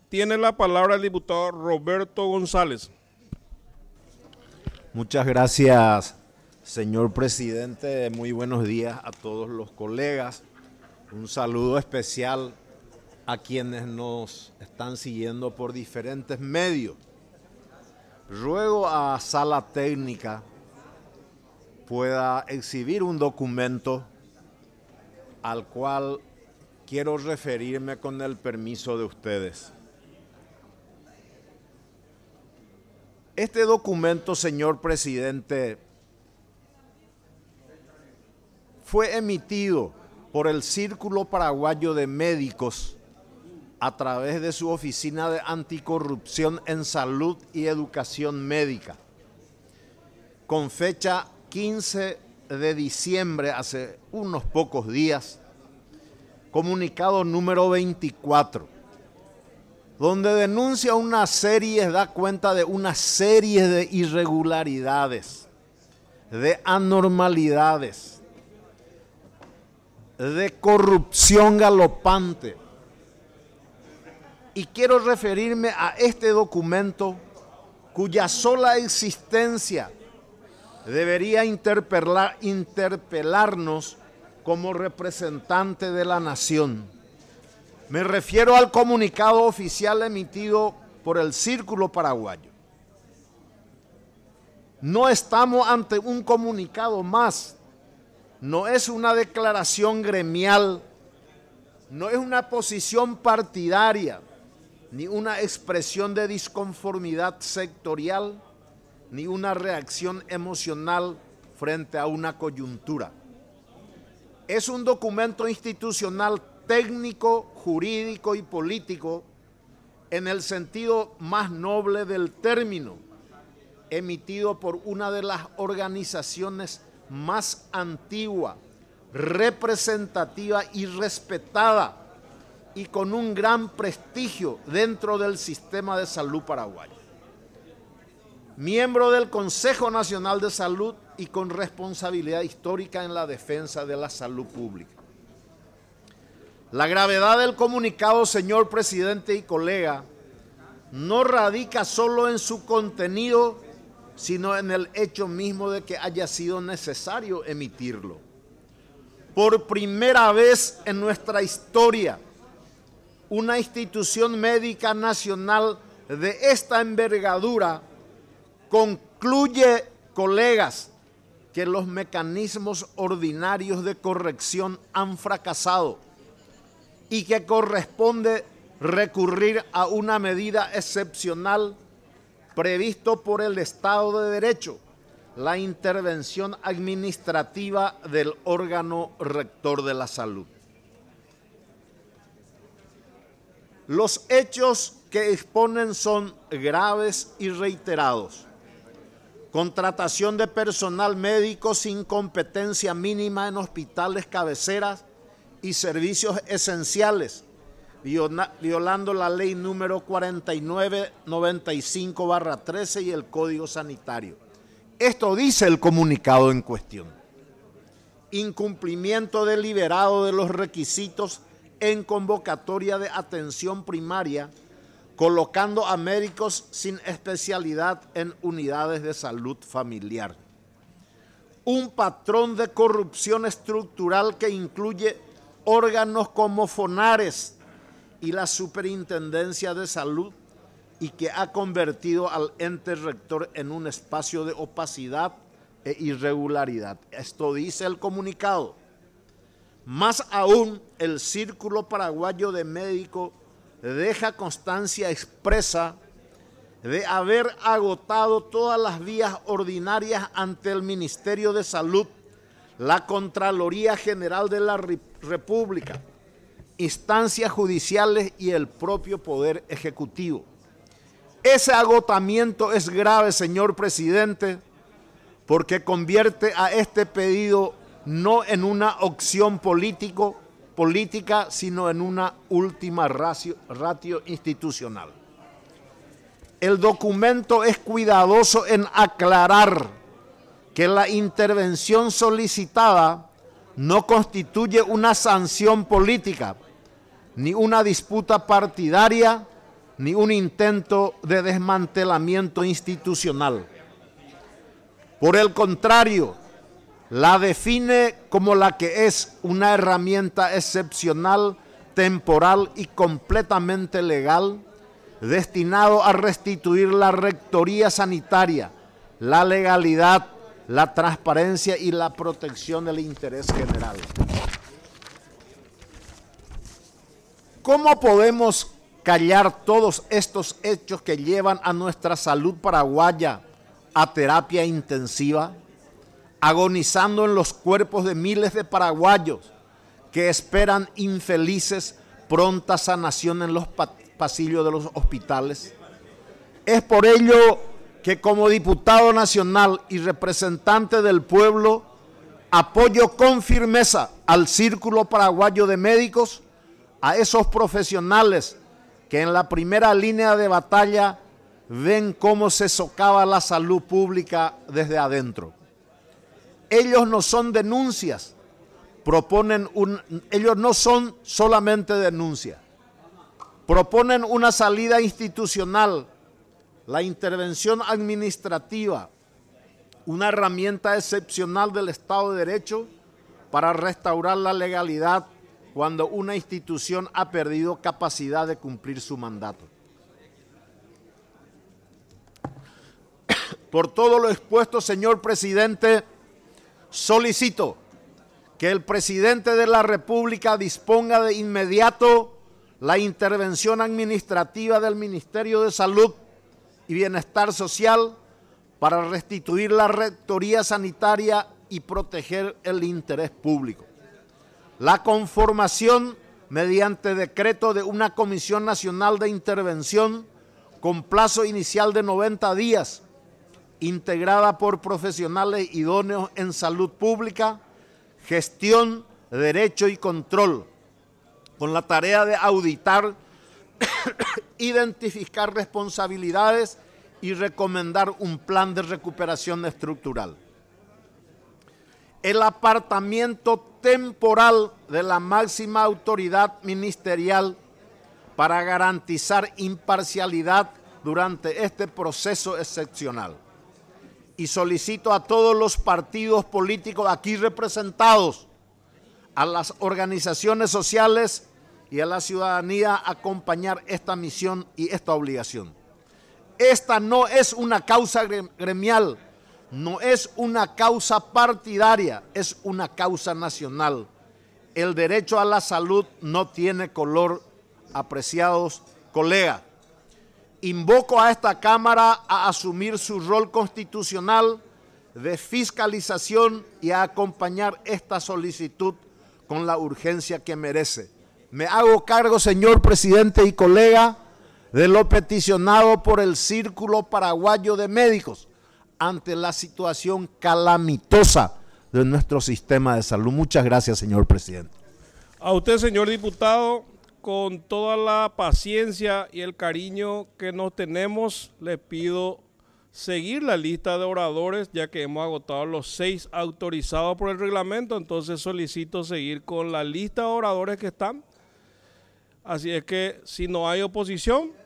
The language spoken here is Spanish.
Tiene la palabra el diputado Roberto González. Muchas gracias, señor presidente. Muy buenos días a todos los colegas. Un saludo especial a quienes nos están siguiendo por diferentes medios. Ruego a Sala Técnica pueda exhibir un documento al cual quiero referirme con el permiso de ustedes. Este documento, señor presidente, fue emitido por el Círculo Paraguayo de Médicos a través de su Oficina de Anticorrupción en Salud y Educación Médica, con fecha 15 de diciembre, hace unos pocos días, comunicado número 24, donde denuncia da cuenta de una serie de irregularidades, de anormalidades, de corrupción galopante. Y quiero referirme a este documento cuya sola existencia debería interpelarnos como representante de la nación. Me refiero al comunicado oficial emitido por el Círculo Paraguayo. No estamos ante un comunicado más, no es una declaración gremial, no es una posición partidaria, ni una expresión de disconformidad sectorial, ni una reacción emocional frente a una coyuntura. Es un documento institucional técnico, jurídico y político en el sentido más noble del término, emitido por una de las organizaciones más antigua, representativa y respetada y con un gran prestigio dentro del sistema de salud paraguayo. Miembro del Consejo Nacional de Salud y con responsabilidad histórica en la defensa de la salud pública. La gravedad del comunicado, señor presidente y colega, no radica solo en su contenido, sino en el hecho mismo de que haya sido necesario emitirlo. Por primera vez en nuestra historia, una institución médica nacional de esta envergadura concluye, colegas, que los mecanismos ordinarios de corrección han fracasado y que corresponde recurrir a una medida excepcional previsto por el Estado de Derecho, la intervención administrativa del órgano rector de la salud. Los hechos que exponen son graves y reiterados. Contratación de personal médico sin competencia mínima en hospitales cabeceras y servicios esenciales, violando la ley número 4995/13 y el Código Sanitario. Esto dice el comunicado en cuestión. Incumplimiento deliberado de los requisitos en convocatoria de atención primaria, colocando a médicos sin especialidad en unidades de salud familiar. Un patrón de corrupción estructural que incluye órganos como FONARES y la Superintendencia de Salud y que ha convertido al ente rector en un espacio de opacidad e irregularidad. Esto dice el comunicado. Más aún, el Círculo Paraguayo de Médicos deja constancia expresa de haber agotado todas las vías ordinarias ante el Ministerio de Salud, la Contraloría General de la República, instancias judiciales y el propio Poder Ejecutivo. Ese agotamiento es grave, señor presidente, porque convierte a este pedido no en una opción política, sino en una última ratio institucional. El documento es cuidadoso en aclarar que la intervención solicitada no constituye una sanción política, ni una disputa partidaria, ni un intento de desmantelamiento institucional. Por el contrario, la define como la que es una herramienta excepcional, temporal y completamente legal, destinado a restituir la rectoría sanitaria, la legalidad, la transparencia y la protección del interés general. ¿Cómo podemos callar todos estos hechos que llevan a nuestra salud paraguaya a terapia intensiva, agonizando en los cuerpos de miles de paraguayos que esperan infelices pronta sanación en los pasillos de los hospitales? Es por ello que como diputado nacional y representante del pueblo, apoyo con firmeza al Círculo Paraguayo de Médicos, a esos profesionales que en la primera línea de batalla ven cómo se socava la salud pública desde adentro. Ellos no son denuncias, ellos no son solamente denuncias, proponen una salida institucional, la intervención administrativa, una herramienta excepcional del Estado de Derecho para restaurar la legalidad cuando una institución ha perdido capacidad de cumplir su mandato. Por todo lo expuesto, señor presidente, solicito que el presidente de la República disponga de inmediato la intervención administrativa del Ministerio de Salud y Bienestar Social para restituir la rectoría sanitaria y proteger el interés público. La conformación mediante decreto de una Comisión Nacional de Intervención con plazo inicial de 90 días, integrada por profesionales idóneos en salud pública, gestión, derecho y control, con la tarea de auditar, identificar responsabilidades y recomendar un plan de recuperación estructural. El apartamiento temporal de la máxima autoridad ministerial para garantizar imparcialidad durante este proceso excepcional. Y solicito a todos los partidos políticos aquí representados, a las organizaciones sociales y a la ciudadanía acompañar esta misión y esta obligación. Esta no es una causa gremial, no es una causa partidaria, es una causa nacional. El derecho a la salud no tiene color, apreciados colegas. Invoco a esta Cámara a asumir su rol constitucional de fiscalización y a acompañar esta solicitud con la urgencia que merece. Me hago cargo, señor presidente y colega, de lo peticionado por el Círculo Paraguayo de Médicos ante la situación calamitosa de nuestro sistema de salud. Muchas gracias, señor presidente. A usted, señor diputado, con toda la paciencia y el cariño que nos tenemos, le pido seguir la lista de oradores, ya que hemos agotado los 6 autorizados por el reglamento, entonces solicito seguir con la lista de oradores que están. Así es que si no hay oposición,